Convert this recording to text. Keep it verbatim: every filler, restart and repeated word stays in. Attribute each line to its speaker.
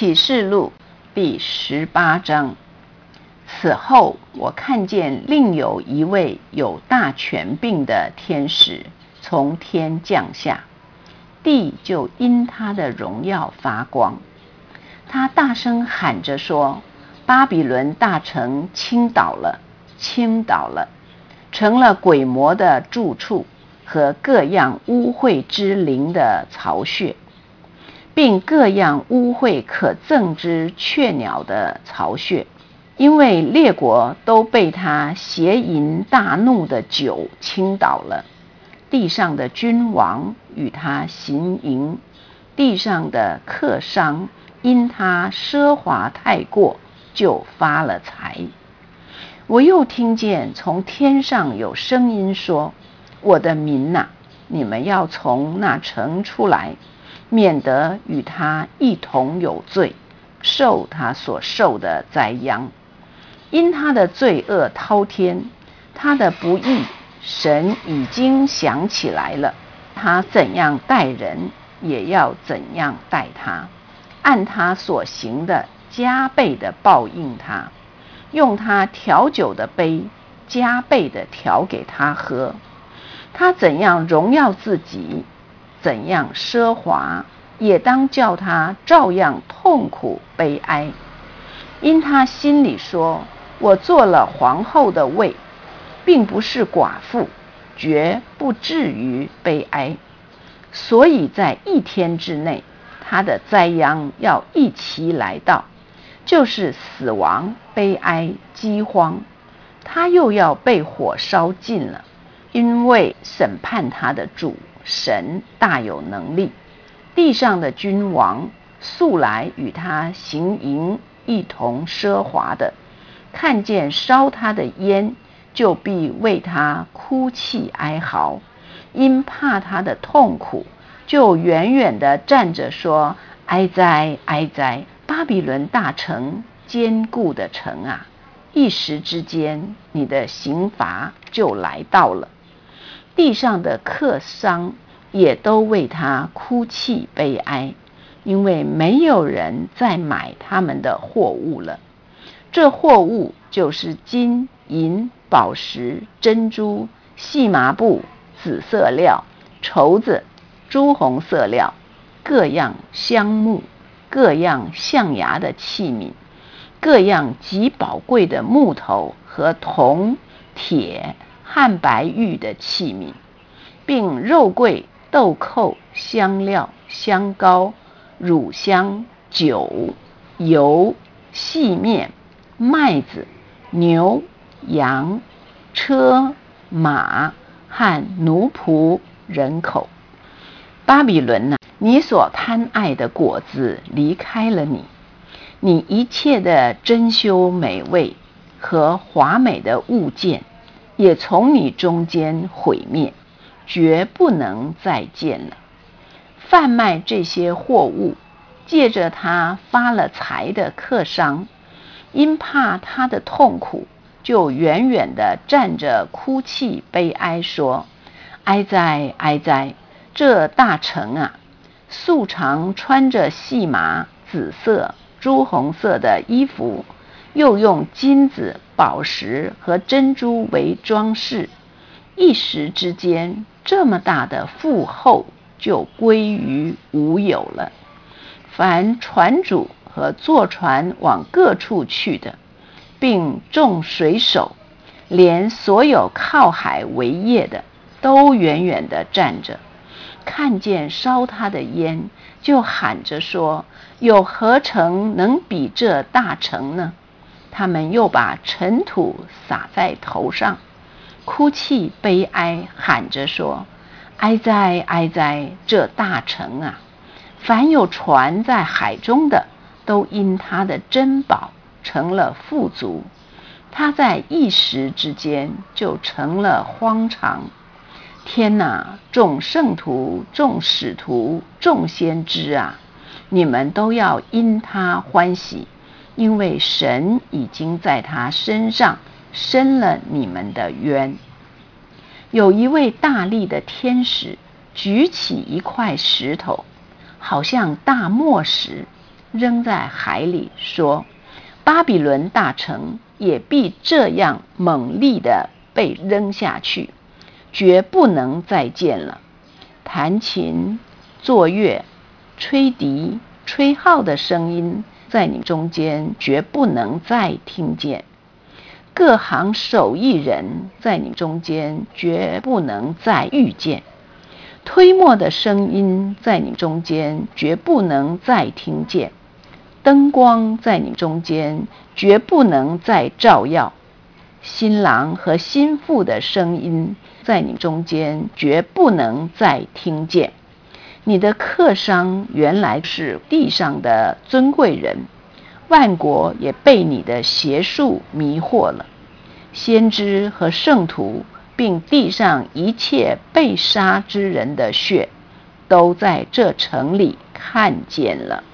Speaker 1: 启示录第十八章。此后，我看见另有一位有大权柄的天使从天降下，地就因他的荣耀发光。他大声喊着说：巴比伦大城倾倒了，倾倒了，成了鬼魔的住处和各样污秽之灵的巢穴，并各样污秽可憎之雀鸟的巢穴。因为列国都被他邪淫大怒的酒倾倒了，地上的君王与他行淫，地上的客商因他奢华太过就发了财。我又听见从天上有声音说：我的民哪，你们要从那城出来，免得与他一同有罪，受他所受的灾殃。因他的罪恶滔天，他的不义神已经想起来了。他怎样待人，也要怎样待他，按他所行的加倍的报应他，用他调酒的杯加倍的调给他喝。他怎样荣耀自己，怎样奢华，也当叫他照样痛苦悲哀。因他心里说：我做了皇后的位，并不是寡妇，绝不至于悲哀。所以在一天之内，他的灾殃要一齐来到，就是死亡、悲哀、饥荒。他又要被火烧尽了，因为审判他的主神大有能力。地上的君王素来与他行淫，一同奢华的，看见烧他的烟，就必为他哭泣哀嚎，因怕他的痛苦，就远远地站着说：哀哉，哀哉！巴比伦大城，坚固的城啊，一时之间，你的刑罚就来到了。地上的客商也都为他哭泣悲哀，因为没有人再买他们的货物了。这货物就是金银宝石珍珠细麻布紫色料绸子朱红色料各样香木各样象牙的器皿各样极宝贵的木头和铜铁汉白玉的器皿，并肉桂豆蔻香料香膏乳香酒油细面麦子牛羊车马和奴仆人口。巴比伦啊，你所贪爱的果子离开了你，你一切的珍馐美味和华美的物件也从你中间毁灭，绝不能再见了。贩卖这些货物借着他发了财的客商，因怕他的痛苦，就远远地站着哭泣悲哀说：哀哉，哀哉！这大城啊，素常穿着细麻紫色朱红色的衣服，又用金子宝石和珍珠为装饰，一时之间，这么大的富厚就归于无有了。凡船主和坐船往各处去的，并众水手，连所有靠海为业的，都远远地站着，看见烧他的烟，就喊着说：有何城能比这大城呢？他们又把尘土撒在头上，哭泣悲哀，喊着说：哀哉，哀哉！这大城啊，凡有船在海中的，都因他的珍宝成了富足，他在一时之间就成了荒场。天哪，众圣徒众使徒众先知啊，你们都要因他欢喜，因为神已经在他身上伸了你们的冤。有一位大力的天使举起一块石头，好像大磨石， 扔在海里，说：巴比伦大城也必这样猛力地被扔下去，绝不能再见了。弹琴、作乐、吹笛、吹号的声音在你中间绝不能再听见，各行手艺人在你中间绝不能再遇见，推磨的声音在你中间绝不能再听见，灯光在你中间绝不能再照耀，新郎和新妇的声音在你中间绝不能再听见。你的客商原来是地上的尊贵人，万国也被你的邪术迷惑了。先知和圣徒并地上一切被杀之人的血，都在这城里看见了。